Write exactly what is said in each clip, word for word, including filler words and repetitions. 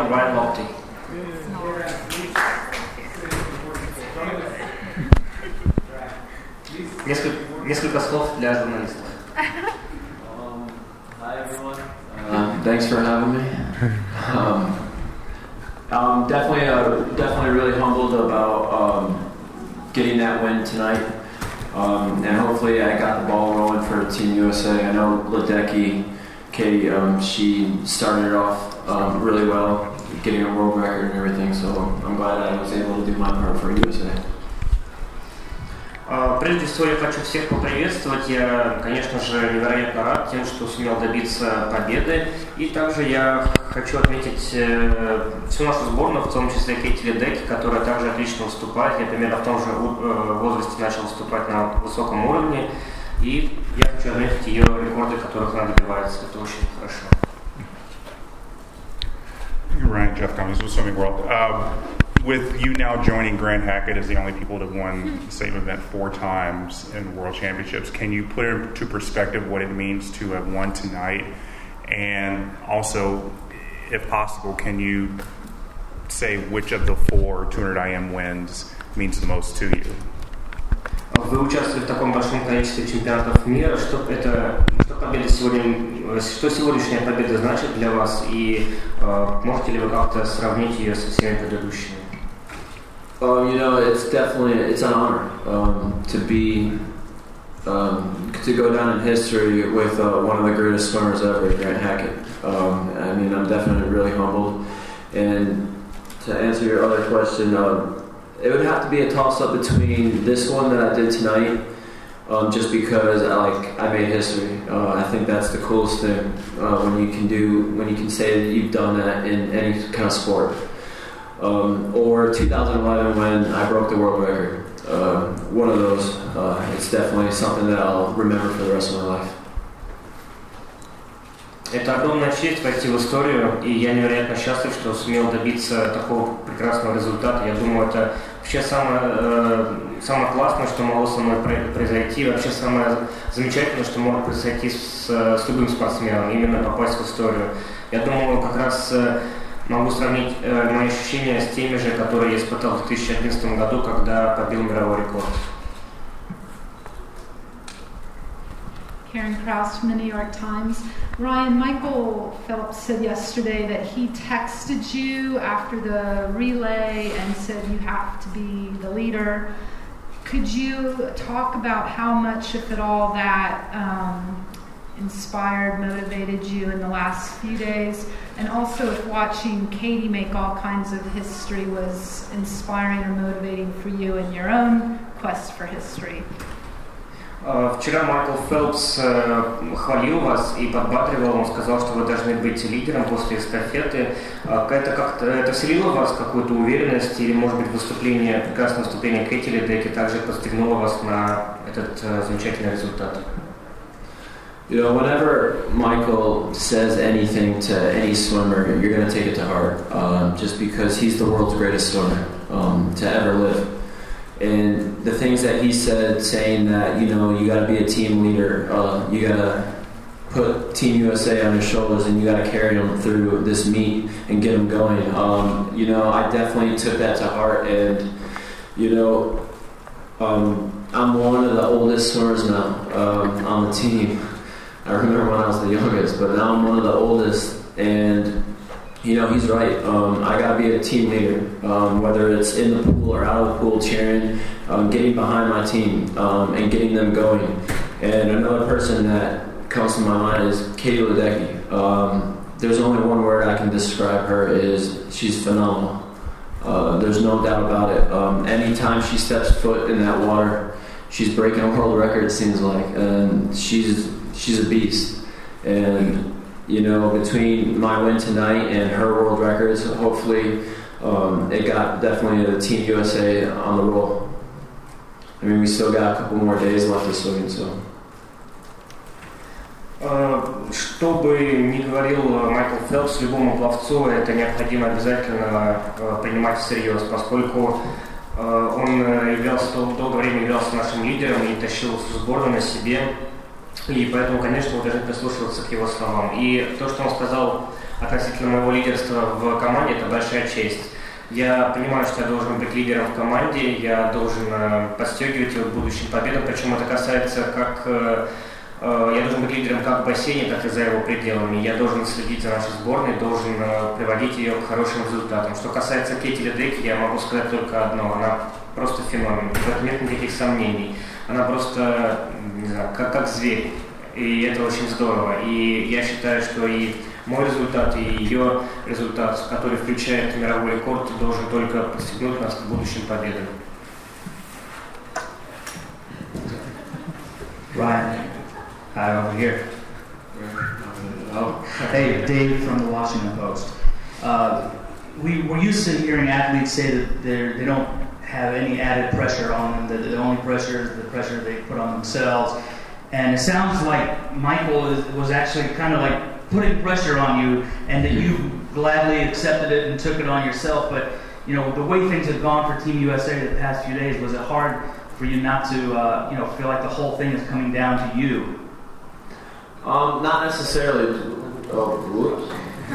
Ryan Lochte. Несколько, несколько слов для журналистов. Um, hi everyone. Uh, thanks for having me. Um, I'm definitely, uh, definitely really humbled about um, getting that win tonight, um, and hopefully I got the ball rolling for Team U S A. I know Ledecky, Katie, um, she started it off um, really well, getting a world record and everything. So I'm glad I was able to do my part for U S A. Прежде всего, я хочу всех поприветствовать. Я, конечно же, невероятно рад тем, что сумел добиться победы. И также я хочу отметить всю нашу сборную, в том числе Кейти Ледеки, которая также отлично выступает. Я примерно в том же возрасте начал выступать на высоком уровне. И я хочу отметить ее рекорды, которых она добивается. Это очень хорошо. Ryan, Jeff Cummings with Swimming World. Um, With you now joining Grant Hackett as the only people to have won the same event four times in World Championships, can you put into perspective what it means to have won tonight? And also, if possible, can you say which of the four two hundred I M wins means the most to you? Вы участвовали в таком большом количестве чемпионатов мира. Что это, что победа сегодня, что сегодняшняя победа значит для вас? И uh, можете ли вы как-то сравнить ее со всеми предыдущими? Um, you know, it's definitely it's an honor um, to be um, to go down in history with uh, one of the greatest swimmers ever, Grant Hackett. Um, I mean, I'm definitely really humbled. And to answer your other question, uh, it would have to be a toss-up between this one that I did tonight, um, just because I, like I made history. Uh, I think that's the coolest thing uh, when you can do when you can say that you've done that in any kind of sport. Um, or two thousand eleven when I broke the world record. Uh, one of those. Uh, it's definitely something that I'll remember for the rest of my life. Это огромная честь войти в историю, и я невероятно счастлив, что сумел добиться такого прекрасного результата. Я думаю, это вообще самое, э, самое классное, что могло со мной произойти, вообще самое замечательное, что может произойти с, с любым спортсменом, именно попасть в историю. Я думаю, как раз э, могу сравнить э, мои ощущения с теми же, которые я испытал в две тысячи одиннадцатом году, когда побил мировой рекорд. Karen Kraus from the New York Times. Ryan, Michael Phelps said yesterday that he texted you after the relay and said you have to be the leader. Could you talk about how much, if at all, that um, inspired, motivated you in the last few days? And also if watching Katie make all kinds of history was inspiring or motivating for you in your own quest for history? Вчера Майкл Фелпс хвалил вас и подбадривал, он сказал, что вы должны быть лидером после эстафеты. Это как-то это вселило в вас какую-то уверенность, или, может быть, выступление, прекрасное выступление Кейти Ледеки также подстегнуло вас на этот замечательный результат? You know, whenever Michael says anything to any swimmer, you're going to take it to heart, um, just because he's the world's greatest swimmer um, to ever live. And the things that he said, saying that, you know, you got to be a team leader, uh, you got to put Team U S A on your shoulders, and you got to carry them through this meet and get them going. Um, you know, I definitely took that to heart, and, you know, um, I'm one of the oldest swimmers now um, on the team. I remember when I was the youngest, but now I'm one of the oldest, and you know, he's right. Um, I got to be a team leader, um, whether it's in the pool or out of the pool, cheering, um, getting behind my team, um, and getting them going. And another person that comes to my mind is Katie Ledecky. Um, there's only one word I can describe her, is she's phenomenal. Uh, there's no doubt about it. Um, anytime she steps foot in that water, she's breaking a world record, it seems like. And she's, she's a beast. And you know, between my win tonight and her world records, hopefully um, it got definitely the Team U S A on the roll. I mean, we still got a couple more days left to swim, so. Что бы ни говорил Майкл Фелпс, любому пловцу это необходимо обязательно принимать всерьез, поскольку он являлся, долгое время являлся нашим лидером и тащил всю сборную на себе. И поэтому, конечно, мы должны прислушиваться к его словам. И то, что он сказал относительно моего лидерства в команде, это большая честь. Я понимаю, что я должен быть лидером в команде, я должен подстегивать его к будущим победам, причем это касается как... Я должен быть лидером как в бассейне, так и за его пределами. Я должен следить за нашей сборной, должен приводить ее к хорошим результатам. Что касается Кейти Ледеки, я могу сказать только одно. Она просто феномен, в этом нет никаких сомнений. Она просто, не знаю, как, как зверь. И это очень здорово. И я считаю, что и мой результат, и ее результат, который включает мировой рекорд, должен только подстегнуть нас к будущим победам. Ryan. Hi, over here. Oh. Hey, Dave from the Washington Post. Uh, we, we're used to hearing athletes say that they don't have any added pressure on them, that the only pressure is the pressure they put on themselves. And it sounds like Michael is, was actually kind of like putting pressure on you, and that you gladly accepted it and took it on yourself. But, you know, the way things have gone for Team U S A the past few days, was it hard for you not to, uh, you know, feel like the whole thing is coming down to you? Um, not necessarily. Oh, whoops.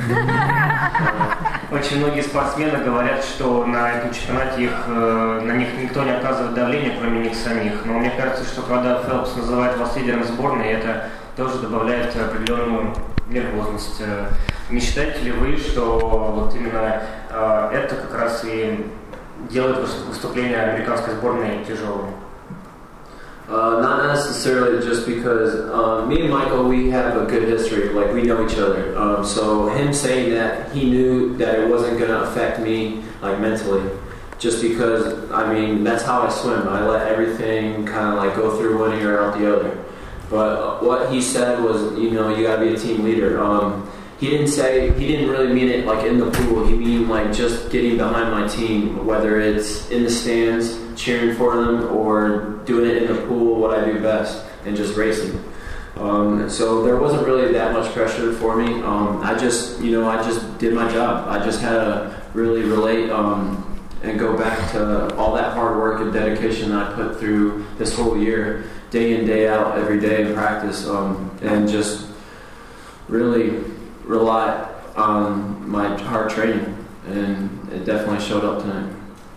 Очень многие спортсмены говорят, что на этом чемпионате их, на них никто не оказывает давления, кроме них самих. Но мне кажется, что когда Фелпс называет вас лидером сборной, это тоже добавляет определенную нервозность. Не считаете ли вы, что вот именно это как раз и делает выступление американской сборной тяжелым? Uh, not necessarily just because uh, me and Michael, we have a good history, like we know each other. Um, so him saying that, he knew that it wasn't going to affect me like mentally. Just because, I mean, that's how I swim. I let everything kind of like go through one ear out the other. But what he said was, you know, you got to be a team leader. Um, he didn't say, he didn't really mean it like in the pool. He mean like just getting behind my team, whether it's in the stands, cheering for them, or doing it in the pool, what I do best, and just racing. Um, so there wasn't really that much pressure for me. Um, I just, you know, I just did my job. I just had to really relate um, and go back to all that hard work and dedication I put through this whole year, day in, day out, every day in practice, um, and just really rely on my hard training, and it definitely showed up tonight.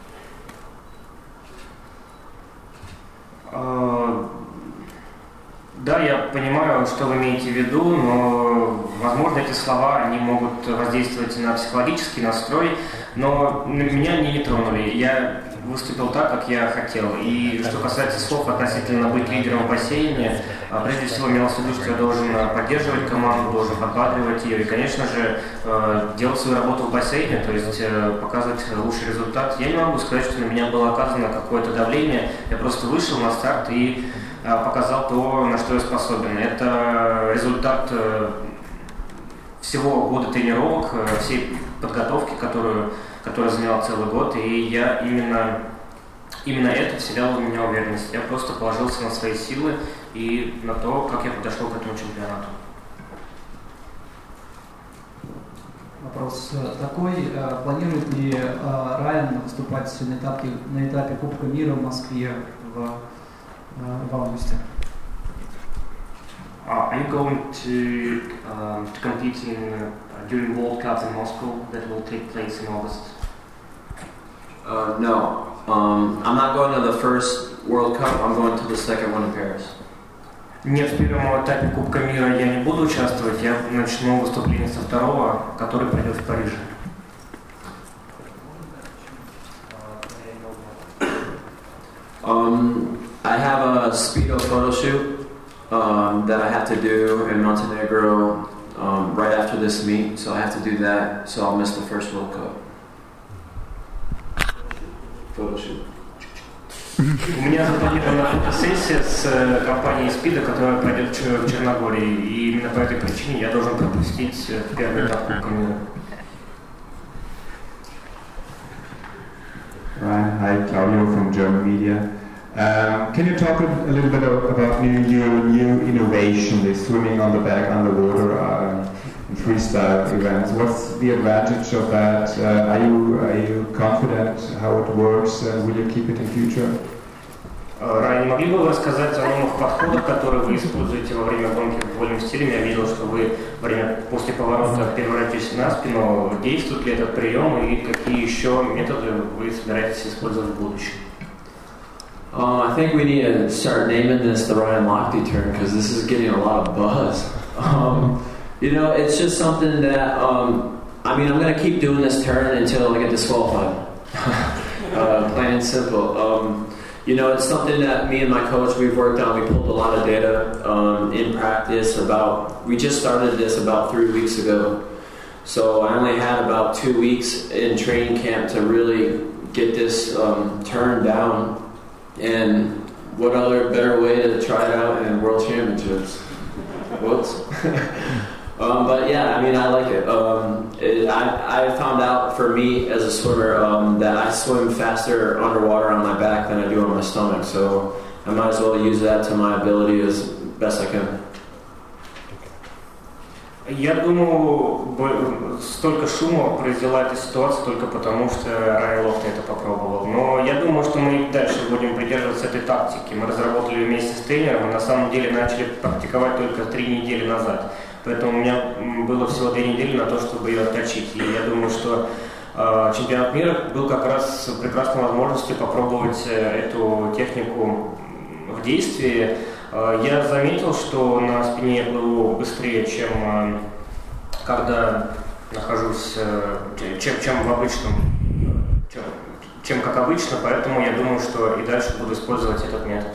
Да, я понимаю, что вы имеете в виду, но, возможно, эти слова, они могут воздействовать на психологический настрой, но меня они не тронули. Я выступил так, как я хотел. И что касается слов относительно быть лидером в бассейне, прежде всего имелось в виду, что я должен поддерживать команду, должен подбадривать ее и, конечно же, делать свою работу в бассейне, то есть показывать лучший результат. Я не могу сказать, что на меня было оказано какое-то давление. Я просто вышел на старт и показал то, на что я способен. Это результат всего года тренировок, всей подготовки, которую, которая заняла целый год, и я именно, именно это вселяло в меня уверенность. Я просто положился на свои силы и на то, как я подошел к этому чемпионату. Вопрос такой, планирует ли Райан выступать на этапе, на этапе Кубка мира в Москве в в августе? Uh, are you going to, um, to compete in, uh, during World Cup in Moscow that will take place in August? Uh, no. Um, I'm not going to the first World Cup. I'm going to the second one in Paris. Нет, в первом этапе Кубка мира я не буду участвовать. Я начну выступление со второго, который пройдет в Париже. Um, I have a Speedo photo shoot um, that I have to do in Montenegro um, right after this meet, so I have to do that, so I'll miss the first World Cup. Photo shoot. У меня запланирована фотосессия с компанией Speedo, которая пройдет в Черногории, и именно по этой причине я должен пропустить первый этап Кубка мира. Ryan, hi, Claudio from German Media. Um, can you talk a, a little bit about new, new, new innovation, the swimming on the back underwater uh, in freestyle events? What's the advantage of that? Uh, are you are you confident how it works? Uh, will you keep it in future? Райан, не могли бы вы рассказать о новых подходах, которые вы используете во время гонки в вольном стиле? Я видел, что вы во время, после поворота переворачиваетесь на спину. Действует ли этот прием и какие еще методы вы собираетесь использовать в будущем? Uh, I think we need to start naming this the Ryan Lochte turn because this is getting a lot of buzz. Um, you know, it's just something that, um, I mean, I'm going to keep doing this turn until I get disqualified. uh, plain and simple. Um, You know, it's something that me and my coach, we've worked on. We pulled a lot of data um, in practice about, we just started this about three weeks ago. So I only had about two weeks in training camp to really get this um, turned down. And what other better way to try it out in World Championships? Whoops. Um, but yeah, I mean, I like it. Um, it I, I found out for me as a swimmer um, that I swim faster underwater on my back than I do on my stomach. So I might as well use that to my ability as best I can. Я думаю, столько шума произвела эта ситуация только потому, что Райан Лохте это попробовал. Но я думаю, что мы и дальше будем придерживаться этой тактики. Мы разработали вместе с тренером, и на самом деле начали практиковать только три недели назад. Поэтому у меня было всего две недели на то, чтобы ее отточить. И я думаю, что э, чемпионат мира был как раз прекрасной возможностью попробовать эту технику в действии. Э, я заметил, что на спине я плыву быстрее, чем э, когда нахожусь, э, чем, чем в обычном, чем, чем как обычно. Поэтому я думаю, что и дальше буду использовать этот метод.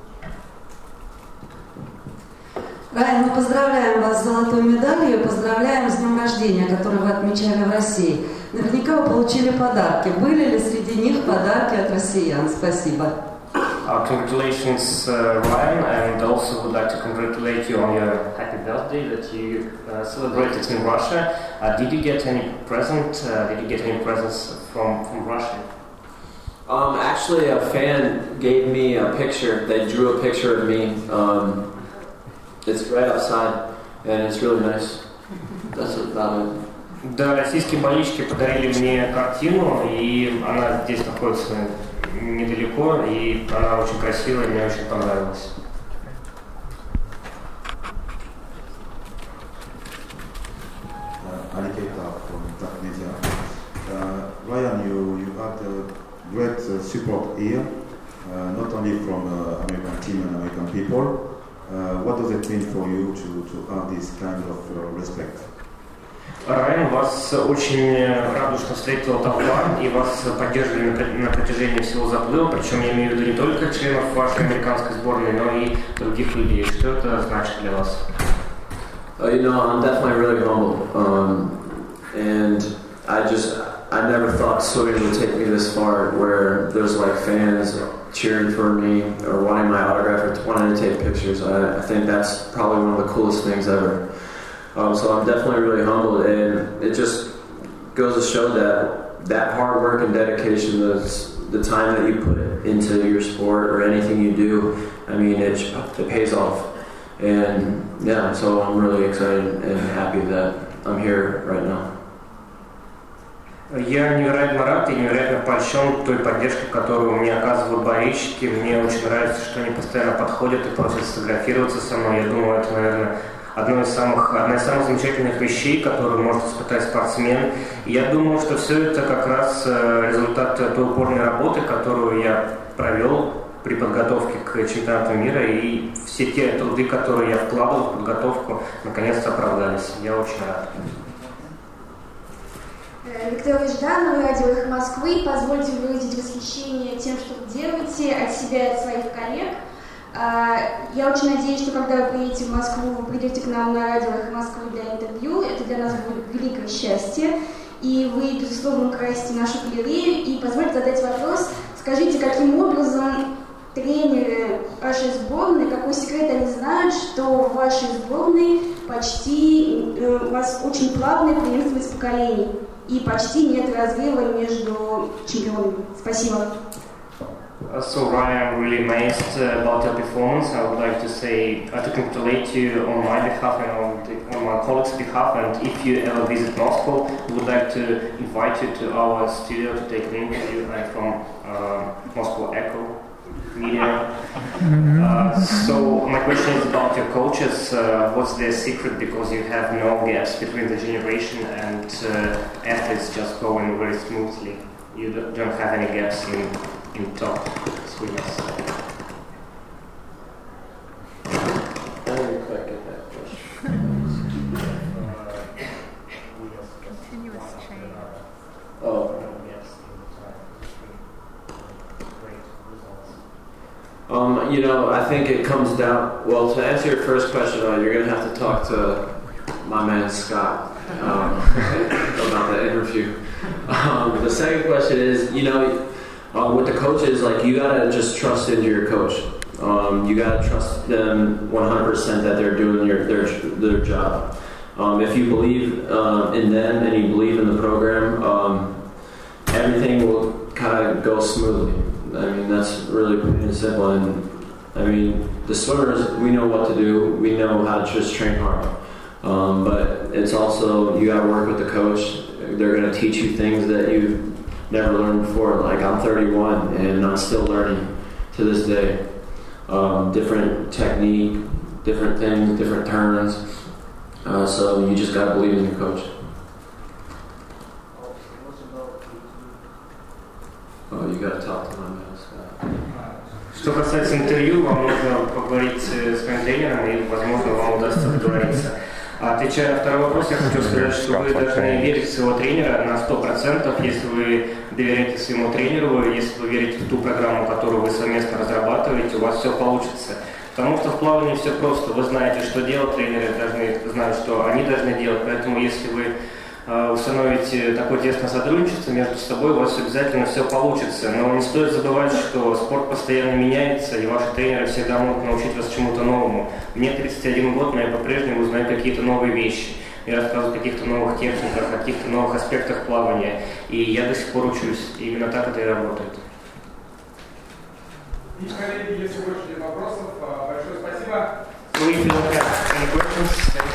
Райан, мы поздравляем вас с золотой медалью, поздравляем с днем рождения, который вы отмечали в России. Наверняка вы получили подарки. Были ли среди них подарки от россиян? Спасибо. Uh, congratulations, uh, Ryan, and also would like to congratulate you on your happy birthday that you uh, celebrated in Russia. Uh, did you get any present? Uh, did you get any presents from, from Russia? Um, actually, a fan gave me a picture. They drew a picture of me. Um, It's right outside, and it's really nice. That's about it. Да, российские болельщики подарили мне картину, и она здесь находится недалеко, и она очень красивая, мне очень понравилась. Aniketa from Dark Media. Uh, Ryan, you, you had uh, great uh, support here, uh, not only from uh, American team and American people. Uh, what does it mean for you to, to have this kind of uh, respect? Райан, вас очень радушно встретила толпа и вас поддерживали на протяжении всего заплыва, причем я имею в виду не только членов вашей американской сборной, но и других людей. Что это значит для вас? Uh, you know, I'm definitely really humble, um, and I just, I never thought swimming would take me this far, where there's like fans cheering for me or wanting my autograph or wanting to take pictures. I, I think that's probably one of the coolest things ever. Um, so I'm definitely really humbled, and it just goes to show that that hard work and dedication, those, the time that you put into your sport or anything you do, I mean, it, it pays off. And yeah, so I'm really excited and happy that I'm here right now. Я невероятно рад и невероятно польщен той поддержкой, которую мне оказывают болельщики. Мне очень нравится, что они постоянно подходят и просят сфотографироваться со мной. Я думаю, это, наверное, одно из самых, одна из самых замечательных вещей, которую может испытать спортсмен. И я думаю, что все это как раз результат той упорной работы, которую я провел при подготовке к чемпионату мира. И все те труды, которые я вкладывал в подготовку, наконец-то оправдались. Я очень рад. Виктория Жданова, Радио Эхо Москвы. Позвольте выразить восхищение тем, что вы делаете от себя и от своих коллег. Я очень надеюсь, что когда вы приедете в Москву, вы придете к нам на Радио Эхо Москвы для интервью. Это для нас будет великое счастье. И вы, безусловно, украсите нашу галерею. И позвольте задать вопрос. Скажите, каким образом тренеры вашей сборной, какой секрет они знают, что в вашей сборной почти э, у вас очень плавная преемственность поколений и почти нет разрыва между чемпионами. Спасибо. So Ryan, I'm really amazed uh, about your performance. I would like to say, uh, to congratulate you on my behalf and on, the, on my colleagues' behalf. And if you ever visit Moscow, we would like to invite you to our studio to take an interview. I'm from uh, Moscow Echo media. Uh, so my question is about your coaches. Uh, what's their secret? Because you have no gaps between the generation and uh, athletes just going very smoothly. You don't have any gaps in, in top swimmers. I didn't quite get that question. Continuous chain. Oh. Um, you know, I think it comes down, well, to answer your first question, uh, you're going to have to talk to my man Scott um, about that interview. Um, the second question is, you know, uh, with the coaches, like, you got to just trust into your coach. Um, you got to trust them one hundred percent that they're doing your, their, their job. Um, if you believe uh, in them and you believe in the program, um, everything will kind of go smoothly. I mean, that's really plain and simple. And I mean, the swimmers, we know what to do. We know how to just train hard. Um, but it's also, you got to work with the coach. They're going to teach you things that you've never learned before. Like, I'm thirty-one and I'm still learning to this day. Um, different technique, different things, different turns. Uh, so you just got to believe in your coach. Oh, you got to talk to my man, Scott. Что касается интервью, вам нужно поговорить с моим тренером, и, возможно, вам удастся договориться. Отвечая на второй вопрос, я хочу сказать, что вы должны верить в своего тренера на сто процентов, если вы доверяете своему тренеру, если вы верите в ту программу, которую вы совместно разрабатываете, у вас все получится. Потому что в плавании все просто. Вы знаете, что делать, тренеры должны знать, что они должны делать. Поэтому если вы э, установите такое тесное сотрудничество между собой, у вас обязательно все получится. Но не стоит забывать, что спорт постоянно меняется, и ваши тренеры всегда могут научить вас чему-то новому. Мне тридцать один год, но я по-прежнему узнаю какие-то новые вещи. Я рассказываю о каких-то новых техниках, о каких-то новых аспектах плавания. И я до сих пор учусь. И именно так это и работает. И, коллеги, если больше нет вопросов, большое спасибо. So if you don't have any questions,